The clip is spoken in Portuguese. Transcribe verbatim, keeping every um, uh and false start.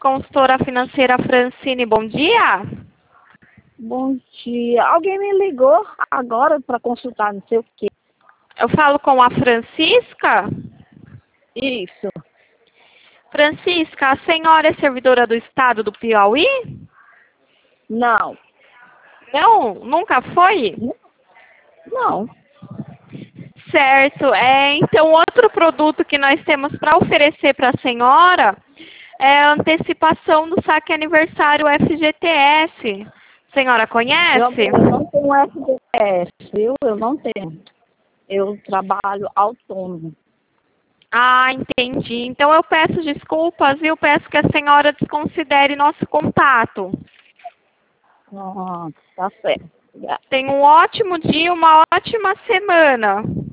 consultora financeira Francine, bom dia. Bom dia. Alguém me ligou agora para consultar não sei o quê. Eu falo com a Francisca? Isso. Francisca, a senhora é servidora do Estado do Piauí? Não. Não? Nunca foi? Não. Certo. É, então, outro produto que nós temos para oferecer para a senhora é a antecipação do saque aniversário F G T S. A senhora conhece? Eu, eu não tenho F G T S, viu? Eu não tenho. Eu trabalho autônomo. Ah, entendi. Então eu peço desculpas e eu peço que a senhora desconsidere nosso contato. Ah, tá certo. Tenha um ótimo dia, uma ótima semana.